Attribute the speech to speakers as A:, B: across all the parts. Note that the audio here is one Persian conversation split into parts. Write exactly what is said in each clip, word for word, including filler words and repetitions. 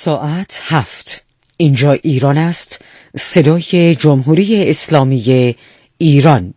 A: ساعت هفت. اینجا ایران است، صدای جمهوری اسلامی ایران.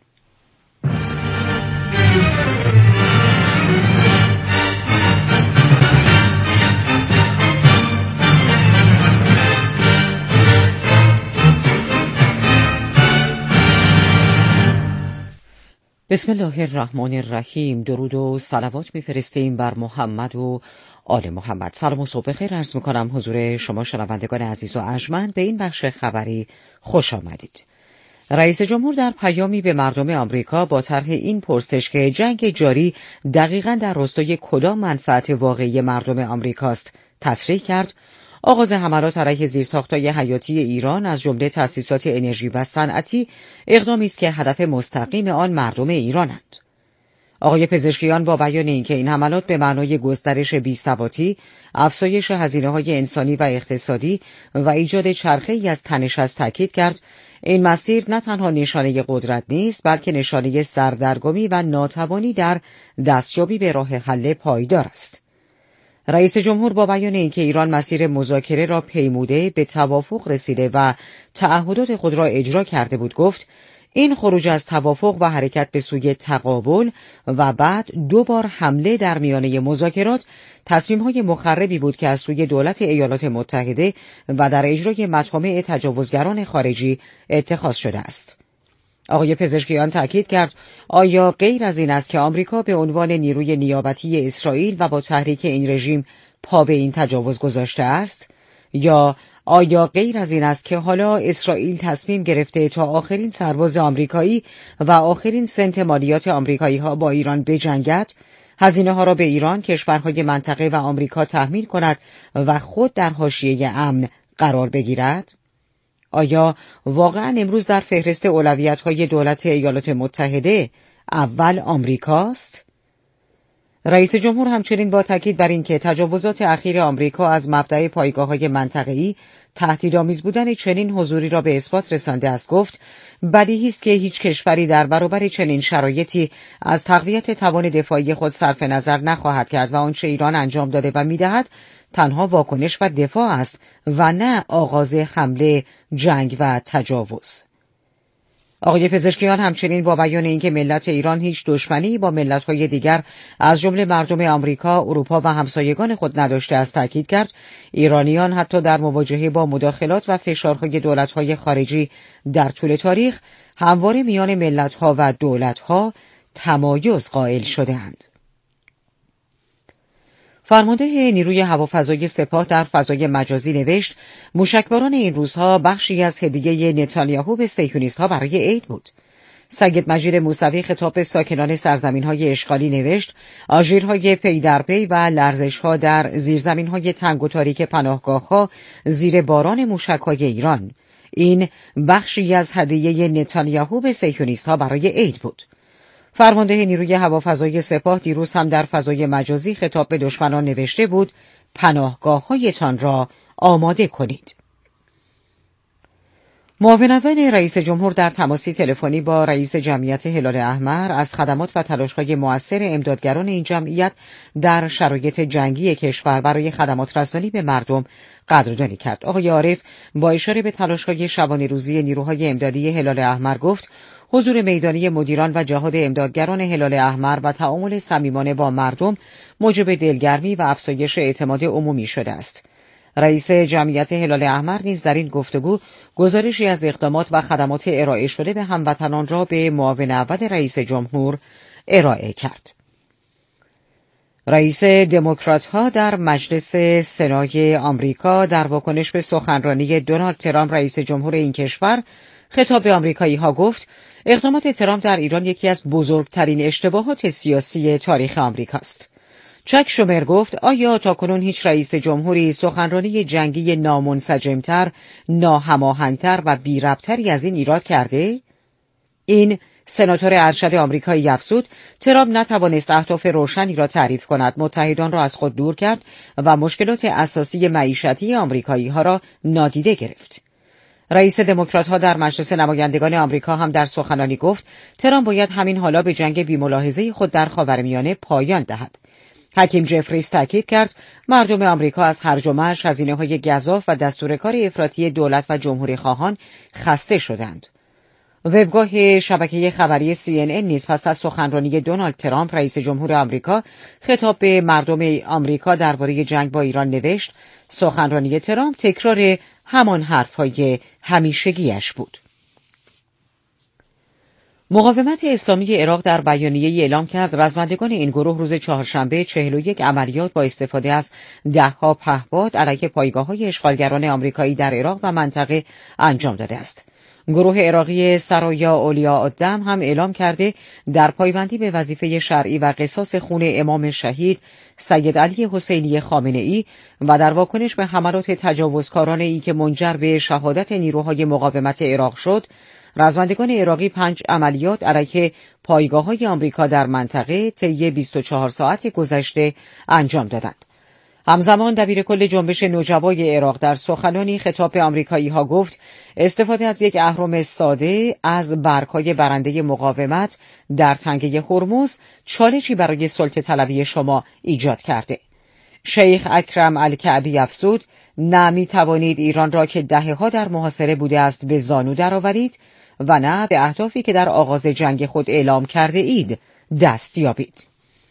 A: بسم الله الرحمن الرحیم. درود و صلوات می‌فرستیم بر محمد و آل محمد. سلام و صبح خیر عرض می‌کنم حضور شما شنوندگان عزیز و ارجمند. به این بخش خبری خوش آمدید. رئیس جمهور در پیامی به مردم آمریکا با طرح این پرسش که جنگ جاری دقیقاً در راستای کدام منفعت واقعی مردم آمریکاست تصریح کرد آغاز حملات علیه زیرساخت‌های حیاتی ایران از جمله تأسیسات انرژی و صنعتی اقدامی است که هدف مستقیم آن مردم ایرانند. آقای پزشکیان با بیان اینکه این حملات به معنای گسترش بی‌ثباتی، افزایش هزینه‌های انسانی و اقتصادی و ایجاد چرخه‌ای از تنش است تاکید کرد این مسیر نه تنها نشانه قدرت نیست بلکه نشانه سردرگمی و ناتوانی در دستیابی به راه حل پایدار است. رئیس جمهور با بیان اینکه ایران مسیر مذاکره را پیموده به توافق رسیده و تعهدات خود را اجرا کرده بود گفت این خروج از توافق و حرکت به سوی تقابل و بعد دو بار حمله در میانه مذاکرات تصمیم‌های مخربی بود که از سوی دولت ایالات متحده و در اجرای مطامع تجاوزگران خارجی اتخاذ شده است. آقای پزشکیان تاکید کرد آیا غیر از این است که آمریکا به عنوان نیروی نیابتی اسرائیل و با تحریک این رژیم پا به این تجاوز گذاشته است؟ یا آیا غیر از این است که حالا اسرائیل تصمیم گرفته تا آخرین سرباز آمریکایی و آخرین سنت مالیات آمریکایی ها با ایران بجنگد، هزینه ها را به ایران، کشورهای منطقه و آمریکا تحمیل کند و خود در حاشیه امن قرار بگیرد؟ آیا واقعا امروز در فهرست اولویت‌های دولت ایالات متحده اول آمریکاست؟ رئیس جمهور همچنین با تاکید بر اینکه تجاوزات اخیر آمریکا از مبدأ پایگاه‌های منطقه‌ای تهدیدآمیز بودن چنین حضوری را به اثبات رسانده است گفت بدیهی است که هیچ کشوری در برابر چنین شرایطی از تقویت توان دفاعی خود صرف نظر نخواهد کرد و آنچه ایران انجام داده و می‌دهد تنها واکنش و دفاع است و نه آغاز حمله، جنگ و تجاوز. آقای پزشکیان همچنین با بیان اینکه ملت ایران هیچ دشمنی با ملت‌های دیگر از جمله مردم آمریکا، اروپا و همسایگان خود نداشته است تاکید کرد ایرانیان حتی در مواجهه با مداخلات و فشارهای دولت‌های خارجی در طول تاریخ همواره میان ملت‌ها و دولت‌ها تمایز قائل شده‌اند. فرمانده نیروی هوافضای سپاه در فضای مجازی نوشت موشکباران این روزها بخشی از هدیه نتانیاهو به صهیونیست‌ها برای عید بود. سید مجید موسوی خطاب به ساکنان سرزمین‌های اشغالی نوشت آژیرهای پی در پی و لرزش‌ها در زیرزمین‌های تنگ و تاریک پناهگاه‌ها زیر باران موشک‌های ایران. این بخشی از هدیه نتانیاهو به صهیونیست‌ها برای عید بود. فرمانده نیروی هوافضای سپاه دیروز هم در فضای مجازی خطاب به دشمنان نوشته بود پناهگاه‌هایتان را آماده کنید. معاون اول رئیس جمهور در تماسی تلفنی با رئیس جمعیت هلال احمر از خدمات و تلاش‌های مؤثر امدادگران این جمعیت در شرایط جنگی کشور برای خدمات رسانی به مردم قدردانی کرد. آقای عارف با اشاره به تلاش‌های شبانه روزی نیروهای امدادی هلال احمر گفت حضور میدانی مدیران و جهاد امدادگران هلال احمر و تعامل صمیمانه با مردم موجب دلگرمی و افزایش اعتماد عمومی شده است. رئیس جمعیت هلال احمر نیز در این گفتگو گزارشی از اقدامات و خدمات ارائه شده به هموطنان را به معاون اول رئیس جمهور ارائه کرد. رئیس دموکرات‌ها در مجلس سنای آمریکا در واکنش به سخنرانی دونالد ترامپ رئیس جمهور این کشور خطاب به آمریکایی‌ها گفت اقدامات ترامپ در ایران یکی از بزرگترین اشتباهات سیاسی تاریخ آمریکاست. چک شومر گفت آیا تاکنون هیچ رئیس جمهوری سخنرانی جنگی نامنسجمتر، ناهماهنگتر و بی‌ربطتری از این ایراد کرده؟ این سناتور ارشد آمریکایی افزود ترامپ نتوانست اهداف روشنی را تعریف کند، متحدان را از خود دور کرد و مشکلات اساسی معیشتی آمریکایی‌ها را نادیده گرفت. رئیس دموکرات‌ها در مجلس نمایندگان آمریکا هم در سخنرانی گفت ترامپ باید همین حالا به جنگ بی‌ملاحظه خود در خاورمیانه پایان دهد. حکیم جفریز تاکید کرد مردم آمریکا از هرج و مرج، هزینه‌های گزاف و دستورکار افراطی دولت و جمهوری خواهان خسته شدند. وبگاه شبکه خبری سی ان ان نیز پس از سخنرانی دونالد ترامپ رئیس جمهور آمریکا خطاب به مردم آمریکا درباره جنگ با ایران نوشت سخنرانی ترامپ تکرار همان حرف‌های همیشگیش بود. مقاومت اسلامی عراق در بیانیه‌ای اعلام کرد رزمندگان این گروه روز چهارشنبه چهل و یک عملیات با استفاده از ده‌ها پهپاد علیه پایگاه‌های اشغالگران آمریکایی در عراق و منطقه انجام داده است. گروه عراقی سرایا اولیاء الدم هم اعلام کرده در پایبندی به وظیفه شرعی و قصاص خون امام شهید سید علی حسینی خامنه‌ای و در واکنش به حملات تجاوزکارانه ای که منجر به شهادت نیروهای مقاومت عراق شد، رزمندگان عراقی پنج عملیات علیه پایگاه‌های آمریکا در منطقه طی بیست و چهار ساعت گذشته انجام دادند. همزمان دبیرکل جنبش نوجوای عراق در سخنانی خطاب به آمریکایی‌ها گفت استفاده از یک اهرم ساده از برگ‌های برنده مقاومت در تنگه هرمز چالشی برای سلطه طلبی شما ایجاد کرده. شیخ اکرم الکعبی افزود نه می توانید ایران را که دهه‌ها در محاصره بوده است به زانو درآورید و نه به اهدافی که در آغاز جنگ خود اعلام کرده اید دست یابید.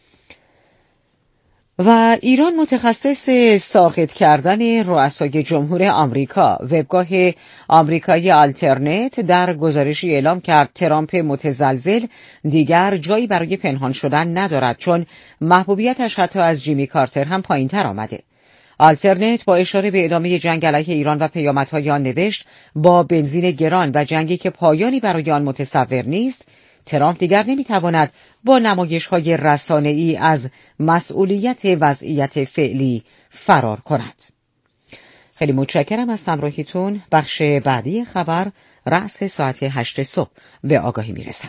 A: و ایران متخصص ساقط کردن رؤسای جمهور آمریکا. وبگاه آمریکایی آلترنت در گزارشی اعلام کرد ترامپ متزلزل دیگر جایی برای پنهان شدن ندارد چون محبوبیتش حتی از جیمی کارتر هم پایین‌تر آمده. آلترنت با اشاره به ادامه جنگ علیه ایران و پیامدهای آن نوشت با بنزین گران و جنگی که پایانی برای آن متصور نیست، ترامپ دیگر نمیتواند با نمایش‌های رسانه‌ای از مسئولیت وضعیت فعلی فرار کند. خیلی متشکرم از همراهیتون. بخش بعدی خبر رأس ساعت هشت صبح به آگاهی میرسد.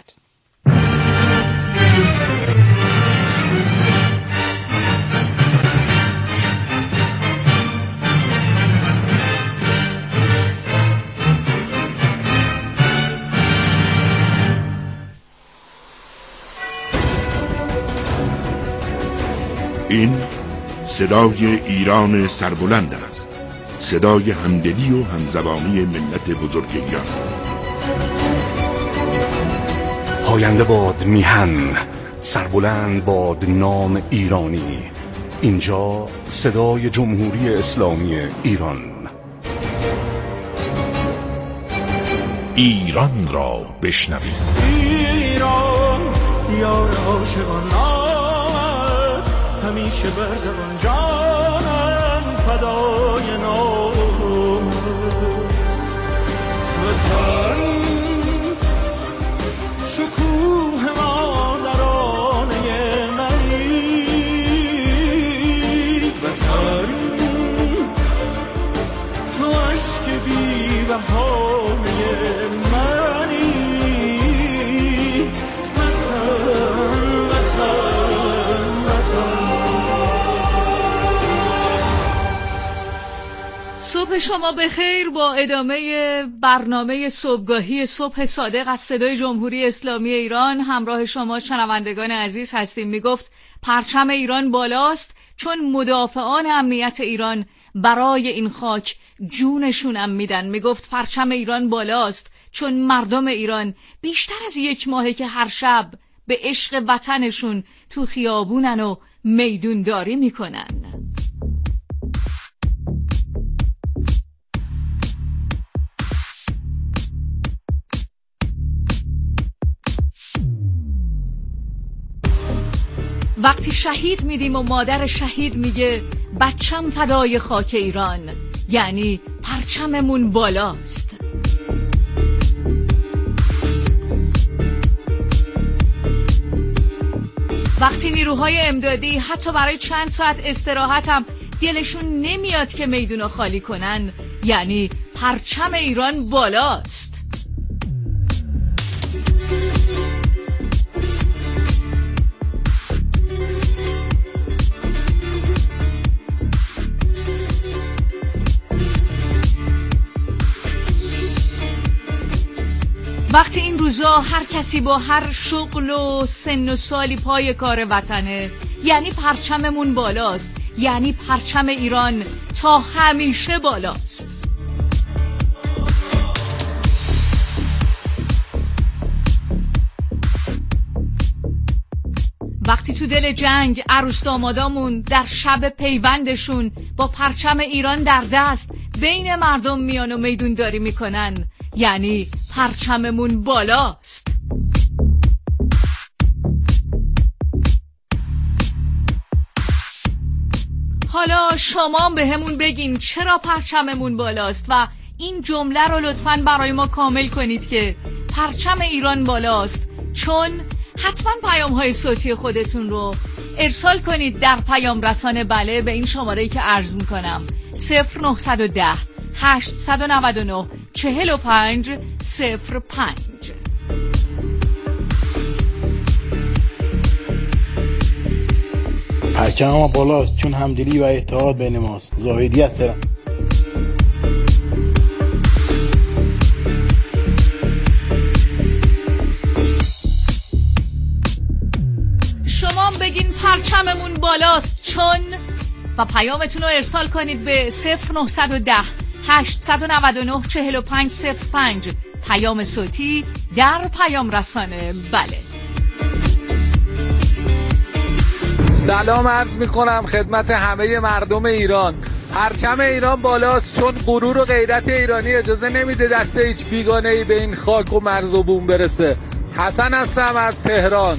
B: این صدای ایران سربلند است، صدای همدلی و همزبانی ملت بزرگ ایران.
C: پاینده باد میهن، سربلند باد نام ایرانی. اینجا صدای جمهوری اسلامی ایران.
D: ایران را بشنوید.
E: ایران یار عاشقان همیشه بر زبان جانم فدای نام وطن شکوه مادرانه منی وطن تو عشق بی بهانه منی وطن وطن وطن.
F: صبح شما بخیر. با ادامه برنامه صبحگاهی صبح صادق از صدای جمهوری اسلامی ایران همراه شما شنوندگان عزیز هستیم. میگفت پرچم ایران بالاست چون مدافعان امنیت ایران برای این خاک جونشونم میدن. میگفت پرچم ایران بالاست چون مردم ایران بیشتر از یک ماهه که هر شب به عشق وطنشون تو خیابونن و میدونداری میکنن. وقتی شهید میدیم و مادر شهید میگه بچم فدای خاک ایران، یعنی پرچممون بالاست. وقتی نیروهای امدادی حتی برای چند ساعت استراحت هم دلشون نمیاد که میدونو خالی کنن، یعنی پرچم ایران بالاست. وقتی این روزا هر کسی با هر شغل و سن و سالی پای کار وطنه، یعنی پرچممون بالاست، یعنی پرچم ایران تا همیشه بالاست. وقتی تو دل جنگ عروس دامادامون در شب پیوندشون با پرچم ایران در دست بین مردم میان و میدون داری میکنن، یعنی پرچممون بالاست. حالا شما به همون بگین چرا پرچممون بالاست و این جمله رو لطفاً برای ما کامل کنید که پرچم ایران بالاست چون حتما پیام های صوتی خودتون رو ارسال کنید در پیام رسان بله به این شماره‌ای که عرض میکنم صفر نه یک صفر هشت نه نه چهل و پنج صفر پنج.
G: پرچم ما بالاست چون همدلی و اتحاد بین ماست. زاهدی هستم.
F: شما بگین پرچممون بالاست چون و پیامتون رو ارسال کنید به صفر نه یک صفر هشت نه نه چهل و پنج صفر پنج. پیام صوتی در پیام رسانه بله.
H: سلام عرض میکنم خدمت همه مردم ایران. پرچم ایران بالاست چون غرور و غیرت ایرانی اجازه نمیده دست هیچ بیگانه‌ای به این خاک و مرز و بوم برسه. حسن هستم از تهران.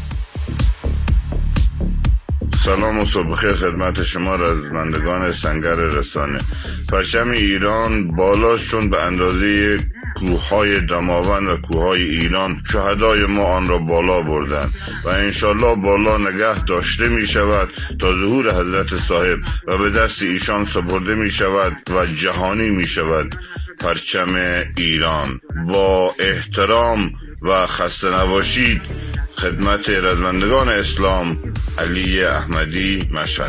B: سلام و صبح بخیر خدمت شما رزمندگان سنگر رسانه. پرچم ایران بالاست چون به اندازه کوههای دماوند و کوههای ایران شهدای ما آن را بالا بردند و انشالله بالا نگه داشته می شود تا ظهور حضرت صاحب و به دست ایشان سپرده می شود و جهانی می شود. پرچم ایران با احترام و خسته نباشید خدمت رزمندگان اسلام. علی احمدی، مشهد.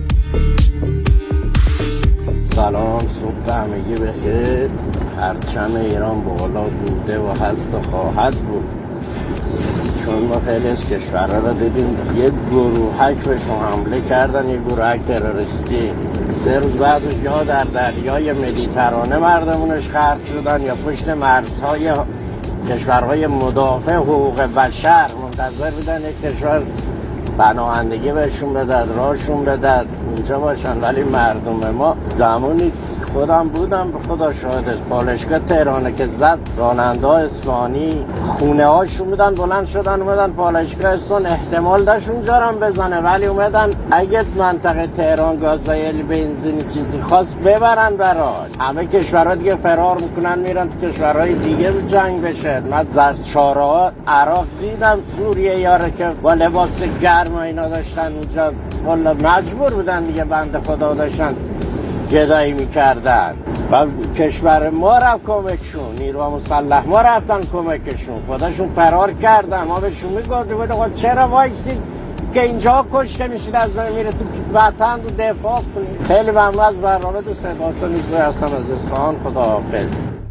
I: سلام، صبح همگی بخیر. پرچم ایران بالا بوده و هست و خواهد بود چون ما خیلی از کشورها را دیدیم یک گروهک بهشون حمله کردن، یک گروهک تروریستی. سه روز بعدش یا در دریای مدیترانه مردمونش غرق شدن یا پشت مرزهای کشورهای مدافع حقوق بشر منتظر بودن یک کشور پناهندگی بهشون بدد، راهشون بدد، اونجا باشن. ولی مردم ما زمانی خودم بودم به خدا شاهد پالایشگاه تهرانه که زد راننده ها اصفهانی خونه هاشون بودن بلند شدن اومدن پالایشگاه اصفهان، احتمال داشت اونجا هم بزنه ولی اومدن اگه منطقه تهران گازایل بنزینی چیزی خواست ببرن براش. همه کشورها دیگه فرار میکنن میرن تو کشورهای دیگه جنگ بشه. من زرد شاره ها عراق دیدم، سوریه یاره که با لباس گرم و اینا داشتن اونجا والا مجبور بودن دیگه بنده خدا داشتن گدایی میکردن و کشور ما رفت کمکشون، نیروها مسلح ما رفتن کمکشون، خودشون فرار کردن. ما بهشون میگفتیم خود چرا وایسید که اینجا کشته میشید از من میره تو وطن رو دفاع کنید. خیلی ممنون از برنامه، دوست داشتم میگوی هستم از اصفهان. خدا حافظ.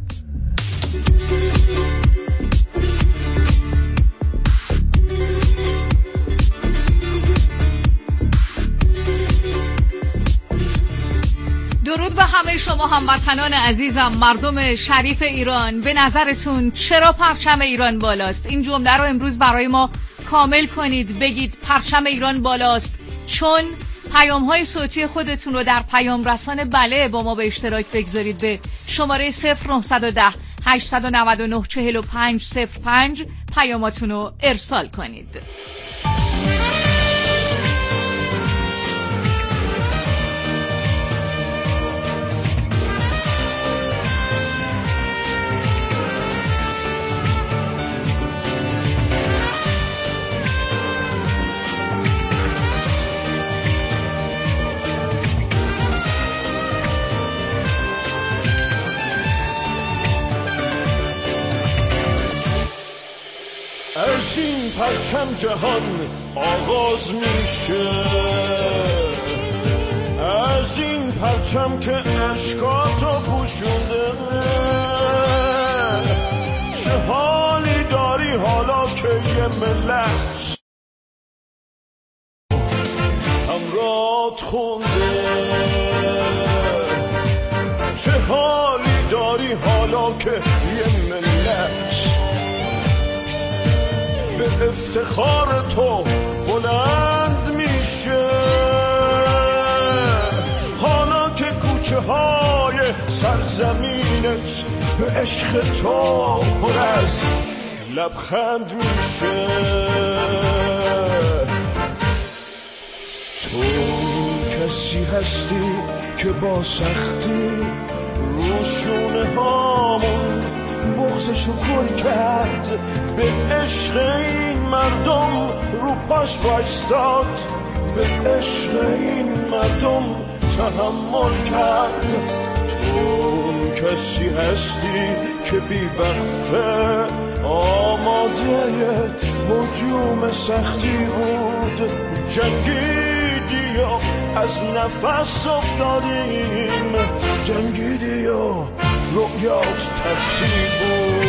F: درود به همه شما هموطنان عزیزم، مردم شریف ایران. به نظرتون چرا پرچم ایران بالاست؟ این جمله رو امروز برای ما کامل کنید. بگید پرچم ایران بالاست چون پیام های صوتی خودتون رو در پیام رسان بله با ما به اشتراک بگذارید به شماره صفر نه یک صفر هشت نه نه چهل و پنج صفر پنج. پیاماتون رو ارسال کنید.
E: از این پرچم جهان آغاز میشه، از این پرچم که عشقاتو پوشونده. چه حالی داری حالا که یه ملت همرات خونده. چه حالی داری حالا که یه ملت به افتخار تو بلند میشه، حالا که کوچه های سرزمینت به عشق تو پر از لبخند میشه. تو کسی هستی که با سختی روشونه هامون بغضشو کن کرد، به عشق این مردم رو پاش وایستاد، به عشق این مردم تحمل کرد. تو کسی هستی که بی وقفه آماده هجوم سختی بود، جنگیدی و از نفس افتادیم، جنگیدی و رؤیات تلخی بود.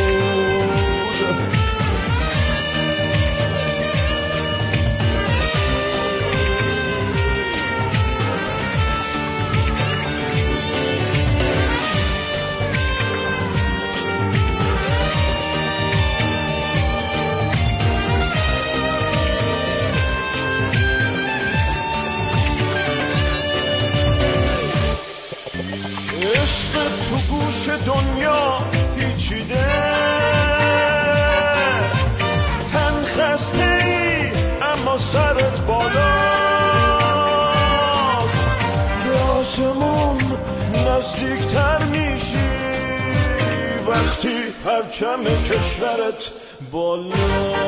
E: عشق تو گوش دنیا پیچیده، تن خسته ای اما سرت بالاست، به آسمون نزدیکتر میشی وقتی پرچم کشورت بالاست.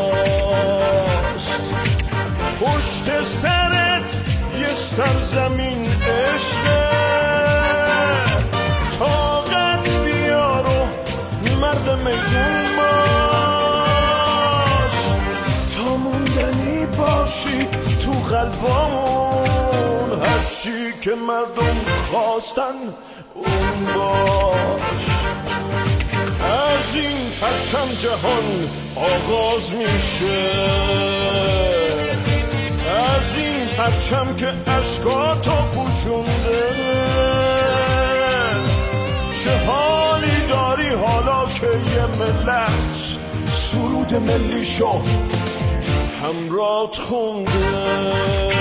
E: پشت سرت یه سرزمین عشقه، طاقت بیار و مرد میدون باش، تا موندنی باشی تو قلبامون، هرچی که مردم خواستن اون باش. از این پرچم جهان آغاز میشه، از این پرچم که اشکاتو پوشونده. چه حالی داری حالا که یه ملت سرود ملیشو همرات خونده.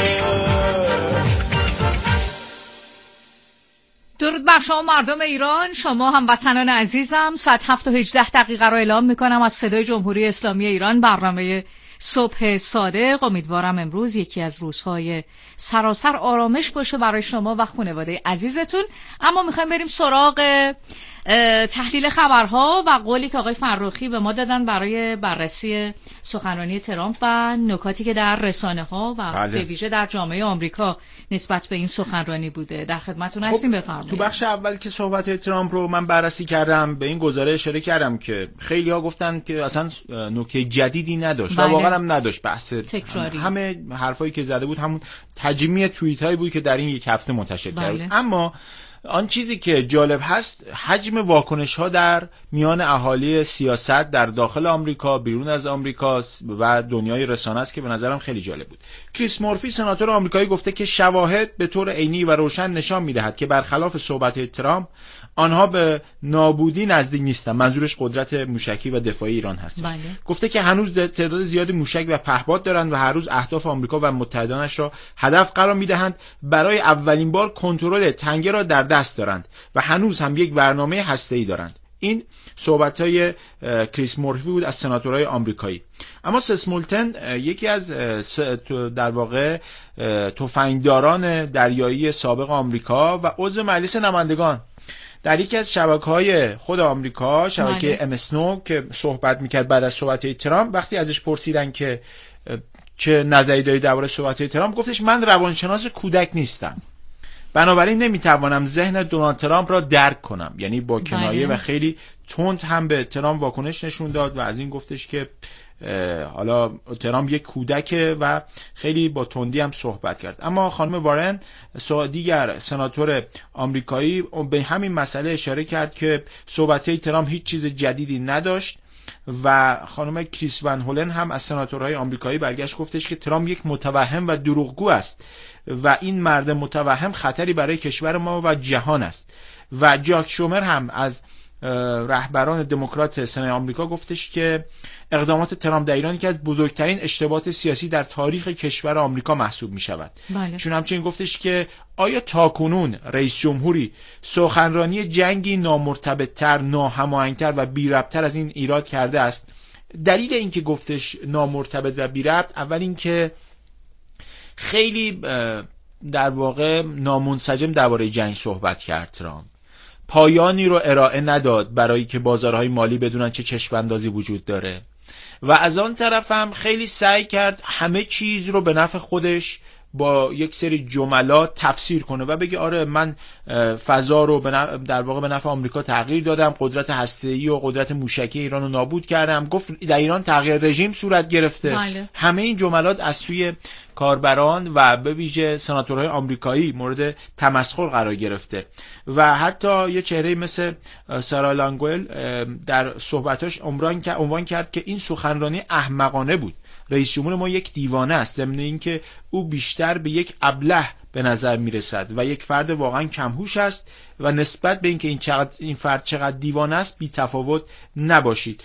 F: درود بر شما مردم ایران، شما هموطنان عزیزم. ساعت هفت و هجده دقیقه رو اعلام میکنم از صدای جمهوری اسلامی ایران، برنامه صبح صادق. امیدوارم امروز یکی از روزهای سراسر آرامش باشه برای شما و خانواده عزیزتون. اما میخوایم بریم سراغ تحلیل خبرها و قولی که آقای فرخی به ما دادن برای بررسی سخنرانی ترامپ و نکاتی که در رسانه ها و بله. به ویژه در جامعه آمریکا نسبت به این سکانرانی بوده. در خدمتتون هستیم. خب بفرمایید.
J: تو بخش اول که صحبت ترامپ رو من بررسی کردم، به این گزاره اشاره کردم که خیلی ها گفتن که اصلا نکته جدیدی نداشت بله. و واقعا هم نداشت، بحث تکراری. همه حرفایی که زده بود همون تجمیع توییت هایی بود که در این یک هفته منتشر بله. کرد. اما آن چیزی که جالب هست حجم واکنش ها در میان اهالی سیاست در داخل آمریکا، بیرون از آمریکا و دنیای رسانه است که به نظرم خیلی جالب بود. کریس مورفی سناتور آمریکایی گفته که شواهد به طور عینی و روشن نشان میدهد که برخلاف صحبت ترامپ آنها به نابودی نزدیک نیستند. منظورش قدرت موشکی و دفاعی ایران هست. بله. گفته که هنوز تعداد زیادی موشک و پهپاد دارند و هر روز اهداف آمریکا و متحدانش را هدف قرار میدهند. برای اولین بار کنترل تنگه را در دست دارند و هنوز هم یک برنامه هسته‌ای دارند. این صحبت‌های کریس مورفی بود از سناتورهای آمریکایی. اما سس مولتن یکی از در واقع تفنگداران دریایی سابق آمریکا و عضو مجلس نمایندگان در یکی از شبکه‌های خود آمریکا، شبکه ام اسنو که صحبت می‌کرد بعد از صحبت ترامپ، وقتی ازش پرسیدن که چه نظری داری درباره صحبت ترامپ، گفتش من روانشناس کودک نیستم، بنابراین نمیتوانم ذهن دونالد ترامپ را درک کنم. یعنی با کنایه و خیلی تند هم به ترامپ واکنش نشون داد و از این گفتش که حالا ترامپ یک کودکه و خیلی با تندی هم صحبت کرد. اما خانم وارن دیگر سناتور آمریکایی به همین مسئله اشاره کرد که صحبت‌های ترامپ هیچ چیز جدیدی نداشت و خانم کریس ون هولن هم از سناتورهای آمریکایی برگشت گفتش که ترامپ یک متوهم و دروغگو است و این مرد متوهم خطری برای کشور ما و جهان است. و جاک شومر هم از رهبران دموکرات سنا آمریکا گفتش که اقدامات ترامپ در ایران که از بزرگترین اشتباهات سیاسی در تاریخ کشور آمریکا محسوب می شود. بله. چون همچنین گفتش که آیا تاکنون رئیس جمهوری سخنرانی جنگی نامرتبط‌تر، ناهماهنگ‌تر و بی‌ربط‌تر از این ایراد کرده است؟ دلیل این که گفتش نامرتبط و بی‌ربط، اول این که خیلی در واقع نامنسجم درباره جنگ صحبت کرد ترامپ، پایانی رو ارائه نداد برای که بازارهای مالی بدونن چه چشم‌اندازی وجود داره و از آن طرف هم خیلی سعی کرد همه چیز رو به نفع خودش با یک سری جملات تفسیر کنه و بگه آره من فضا رو در واقع به نفع آمریکا تغییر دادم، قدرت هسته‌ای و قدرت موشکی ایران رو نابود کردم، گفت در ایران تغییر رژیم صورت گرفته. بله. همه این جملات از سوی کاربران و به ویژه سناتورهای آمریکایی مورد تمسخر قرار گرفته و حتی یه چهره مثل سارا لانگوئل در صحبتاش عنوان کرد که این سخنرانی احمقانه بود. رئیس جمهور ما یک دیوانه است، ضمن اینکه او بیشتر به یک ابله به نظر میرسد و یک فرد واقعا کمهوش است و نسبت به اینکه این چقدر این فرد چقدر دیوانه است بی تفاوت نباشید.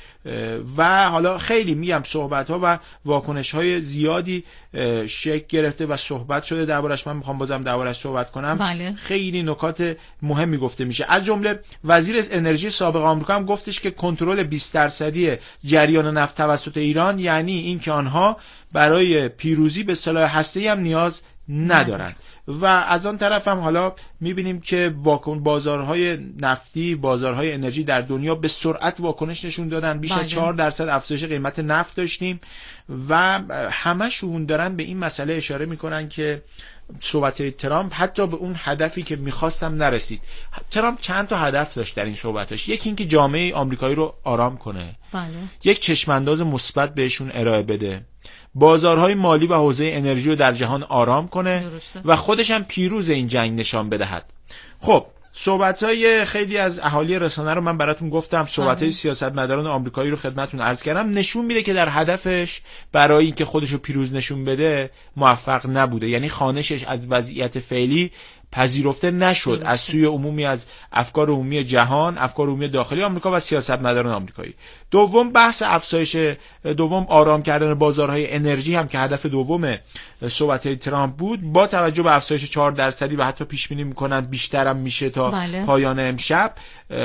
J: و حالا خیلی میگم صحبت ها و واکنش های زیادی شکل گرفته و صحبت شده دربارش. من میخوام بازم دربارش صحبت کنم. بله. خیلی نکات مهمی گفته میشه. از جمله وزیر انرژی سابق آمریکا هم گفتش که کنترل بیست درصدی جریان نفت توسط ایران یعنی اینکه آنها برای پیروزی به سلاح هسته‌ای هم نیاز ندارن. و از آن طرف هم حالا میبینیم که بازارهای نفتی، بازارهای انرژی در دنیا به سرعت واکنش نشون دادن. بیش از چهار درصد افزایش قیمت نفت داشتیم و همشون دارن به این مسئله اشاره میکنن که صحبت ترامپ حتی به اون هدفی که میخواستم نرسید. ترامپ چند تا هدف داشت در این صحبتاش. یکی این که جامعه آمریکایی رو آرام کنه. بله. یک چشمانداز مثبت بهشون ارائه بده. بازارهای مالی و حوزه انرژی رو در جهان آرام کنه. درسته. و خودش هم پیروز این جنگ نشان بدهد. خب صحبت‌های خیلی از اهالی رسانه رو من براتون گفتم، صحبت‌های سیاستمداران آمریکایی رو خدمتتون عرض کردم. نشون میده که در هدفش برای اینکه خودش رو پیروز نشون بده موفق نبوده. یعنی خانشش از وضعیت فعلی پذیرفته نشد از سوی عمومی از افکار عمومی جهان، افکار عمومی داخلی آمریکا و سیاستمداران آمریکایی. دوم بحث افزایش، دوم آرام کردن بازارهای انرژی هم که هدف دوم صحبت‌های ترامپ بود، با توجه به افزایش چهار درصدی و حتی پیش بینی می‌کنن بیشتر هم میشه تا بله. پایان امشب.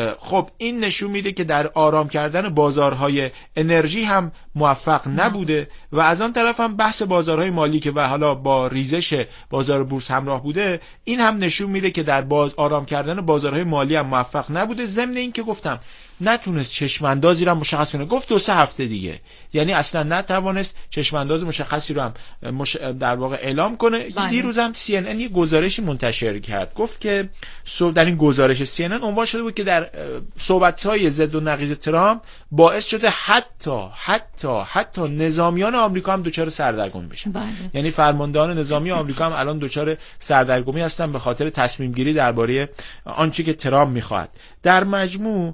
J: خب این نشون میده که در آرام کردن بازارهای انرژی هم موفق نبوده و از آن طرف هم بحث بازارهای مالی که و حالا با ریزش بازار بورس همراه بوده، این هم نشون میده که در باز آرام کردن بازارهای مالی هم موفق نبوده. ضمن این که گفتم نتونست چشماندازی رو مشخص کنه. گفت دو سه هفته دیگه، یعنی اصلا نتوانست چشمانداز مشخصی رو هم مش... در واقع اعلام کنه. بله. دیروز هم سی ان ان یه گزارشی منتشر کرد، گفت که در این گزارش سی ان ان عنوان شده بود که در صحبت‌های ضد و نقیض ترامپ باعث شده حتی حتی حتی نظامیان آمریکا هم دچار سردرگمی بشن. بله. یعنی فرماندهان نظامی آمریکا هم الان دچار سردرگمی هستن به خاطر تصمیم گیری درباره آنچه که ترامپ می‌خواد. در مجموع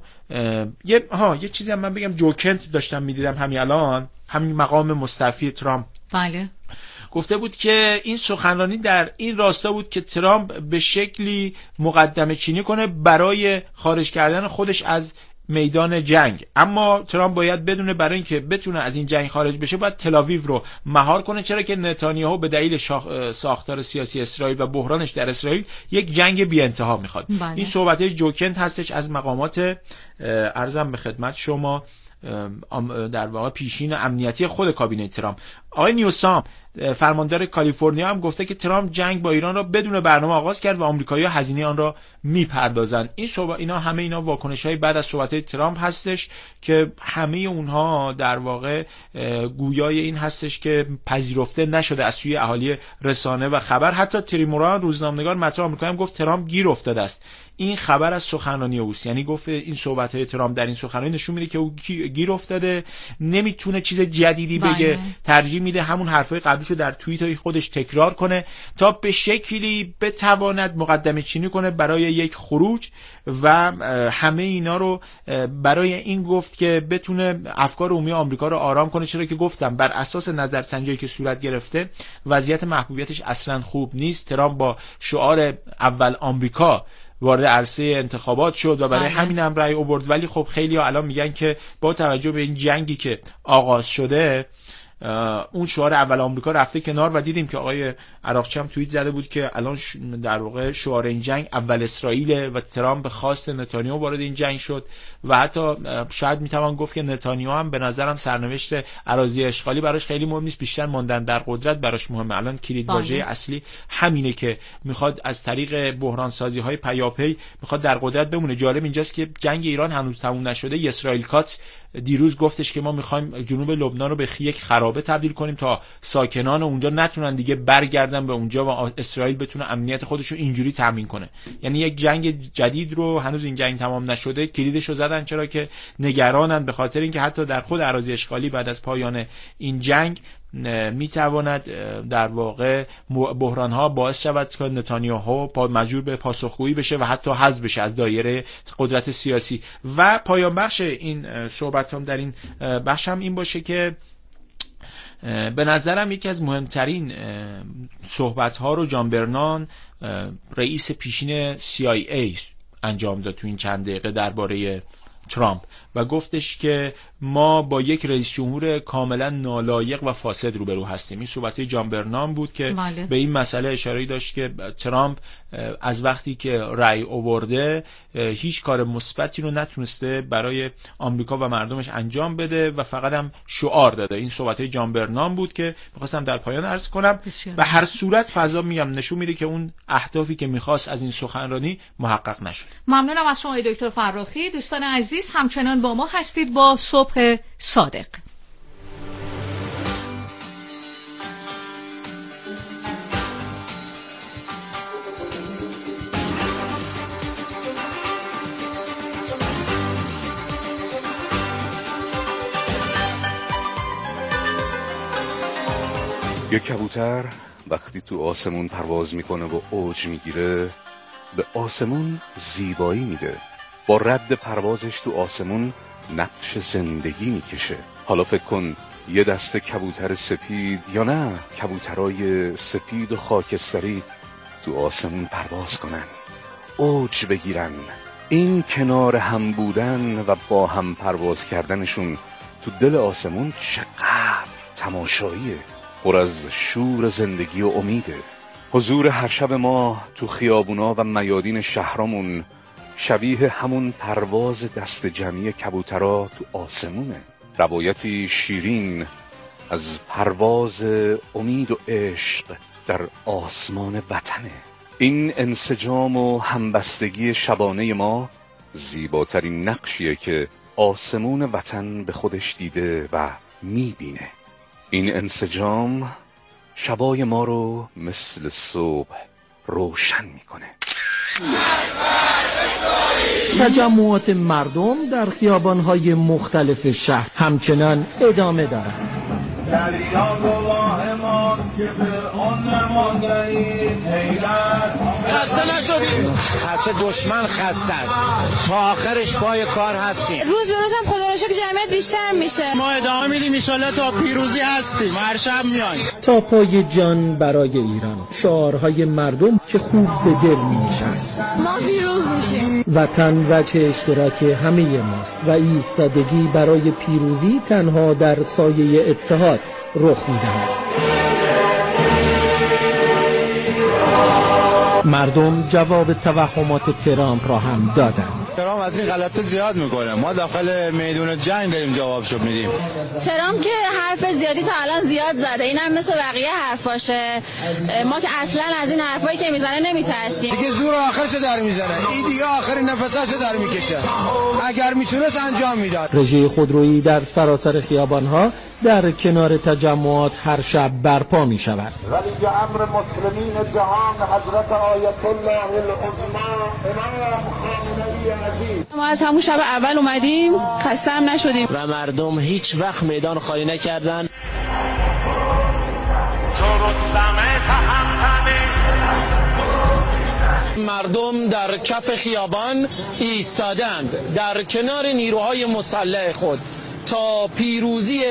J: یه ها یه چیزی هم من بگم، جوکنت داشتم میدیدم همین الان، همین مقام مستعفی ترامپ. بله. گفته بود که این سخنرانی در این راستا بود که ترامپ به شکلی مقدمه چینی کنه برای خارج کردن خودش از میدان جنگ، اما ترامپ باید بدونه برای اینکه بتونه از این جنگ خارج بشه باید تل‌آویو رو مهار کنه، چرا که نتانیاهو به دلیل ساختار سیاسی اسرائیل و بحرانش در اسرائیل یک جنگ بی انتها میخواد. بله. این صحبت‌های جوکنت هستش از مقامات ارزم به خدمت شما در واقع پیشین امنیتی خود کابینه ترامپ. آقای نیوسام فرماندار کالیفرنیا هم گفته که ترامپ جنگ با ایران را بدون برنامه آغاز کرد و آمریکایی‌ها هزینه آن را میپردازند. این صحبت اینا همه اینا واکنش‌های بعد از صحبت‌های ترامپ هستش که همه اونها در واقع گویای این هستش که پذیرفته نشده از سوی اهالی رسانه و خبر. حتی تری موران روزنامه‌نگار متن آمریکایی هم گفت ترامپ گیر افتاده است. این خبر از سخنرانی اوست، یعنی گفت این صحبت‌های ترامپ در این سخنرانی نشون میده که او گیر افتاده، نمیتونه چیز جدیدی بگه، ترجیح میده همون حرفای قبلی قبلشو در توییت خودش تکرار کنه تا به شکلی بتواند مقدمه چینی کنه برای یک خروج و همه اینا رو برای این گفت که بتونه افکار عمومی آمریکا رو آرام کنه. چرا که گفتم بر اساس نظرسنجی که صورت گرفته وضعیت محبوبیتش اصلا خوب نیست. ترامپ با شعار اول آمریکا وارد عرصه انتخابات شد و برای همین هم رأی آورد، ولی خب خیلی ها الان میگن که با توجه به این جنگی که آغاز شده اون شعار اول آمریکا رفته کنار و دیدیم که آقای عراقچی هم توییت زده بود که الان در واقع شعار این جنگ اول اسرائیل و ترامپ به خواست نتانیاهو وارد این جنگ شد و حتی شاید میتوان گفت که نتانیاهو هم به نظرم سرنوشت اراضی اشغالی براش خیلی مهم نیست، بیشتر ماندن در قدرت براش مهمه. الان کلید واژه اصلی همینه که میخواد از طریق بحران سازی های پیاپی میخواد در قدرت بمونه. جالب اینجاست که جنگ ایران هنوز تموم نشده. اسرائیل کاتس دیروز گفتش که ما میخوایم جنوب لبنان رو به یک خرابه تبدیل کنیم تا ساکنان اونجا نتونن دیگه برگردن به اونجا و اسرائیل بتونه امنیت خودش رو اینجوری تامین کنه. یعنی یک جنگ جدید رو هنوز این جنگ تمام نشده کلیدش رو زدن، چرا که نگرانن به خاطر اینکه حتی در خود اراضی اشغالی بعد از پایان این جنگ میتواند در واقع بحران ها باعث شود که نتانیاهو مجبور به پاسخگویی بشه و حتی حذف بشه از دایره قدرت سیاسی. و پایان بخش این صحبت هم در این بخش هم این باشه که به نظرم یکی از مهمترین صحبت ها رو جان برنان رئیس پیشین سی آی ای انجام داد تو این چند دقیقه درباره ترامپ و گفتش که ما با یک رئیس جمهور کاملا نالایق و فاسد روبرو هستیم. این صحبت جان برنان بود که بله. به این مسئله اشاره داشت که ترامپ از وقتی که رأی آورده هیچ کار مثبتی رو نتونسته برای آمریکا و مردمش انجام بده و فقط هم شعار داده. این صحبت جان برنان بود که می‌خواستم در پایان عرض کنم. به هر صورت فضا میگم نشون میده که اون اهدافی که می‌خواست از این سخنرانی محقق نشد.
F: ممنونم از شما دکتر فرخی. دوستان عزیز همچنان با ما هستید با صبح صادق.
C: یک کبوتر وقتی تو آسمون پرواز میکنه و اوج میگیره به آسمون زیبایی میده. با رد پروازش تو آسمون نقش زندگی میکشه. حالا فکر کن یه دسته کبوتر سپید یا نه کبوترای سپید و خاکستری تو آسمون پرواز کنن، اوج بگیرن. این کنار هم بودن و با هم پرواز کردنشون تو دل آسمون چقدر تماشاییه، پر از شور زندگی و امیده. حضور هر شب ما تو خیابونا و میادین شهرامون شبیه همون پرواز دست جمعی کبوترها تو آسمونه. روایتی شیرین از پرواز امید و عشق در آسمان وطنه. این انسجام و همبستگی شبانه ما زیباترین نقشیه که آسمون وطن به خودش دیده و میبینه. این انسجام شبای ما رو مثل صبح روشن میکنه.
K: تجمعات مردم در خیابان‌های مختلف شهر همچنان ادامه دارند. دریا گواه ماست که فرعون نماز رئیس حیدر. خسته نشدیم، خسته دشمن خسته است، تا آخرش پای کار هستیم.
L: روز به روز هم خدا رو شکر جمعیت بیشتر میشه.
K: ما ادامه میدیم انشالله تا پیروزی هستیم. هر شب میایم تا پای جان برای ایران. شعارهای مردم که خوب به دل میشن.
L: ما پیروز میشیم.
K: وطن وجه اشتراک همه ماست و ایستادگی برای پیروزی تنها در سایه اتحاد رخ میدهد. مردم جواب توهمات ترامپ را هم دادند.
M: ترامپ از این غلطه زیاد میکنه. ما داخل میدون جنگ داریم جوابشو میدیم.
L: ترامپ که حرف زیادی تا الان زیاد زده، اینم مثل بقیه حرفاشه. ما که اصلا از این حرفایی که میزنه نمیترسیم.
M: دیگه زور آخرشو در میزنه. این دیگه آخر نفساشو در میکشه. اگر میتونست انجام میداد.
K: رژه خودرویی در سراسر خیابانها در کنار تجمعات هر شب برپا می شود.
N: ولی امر مسلمین جهان حضرت آیت الله العظما امام خامنه‌ای عزیز.
L: ما از همون شب اول اومدیم، خسته هم نشدیم
O: و مردم هیچ وقت میدان خالی نکردن.
K: مردم در کف خیابان ایستادند در کنار نیروهای مسلح خود تا پیروزی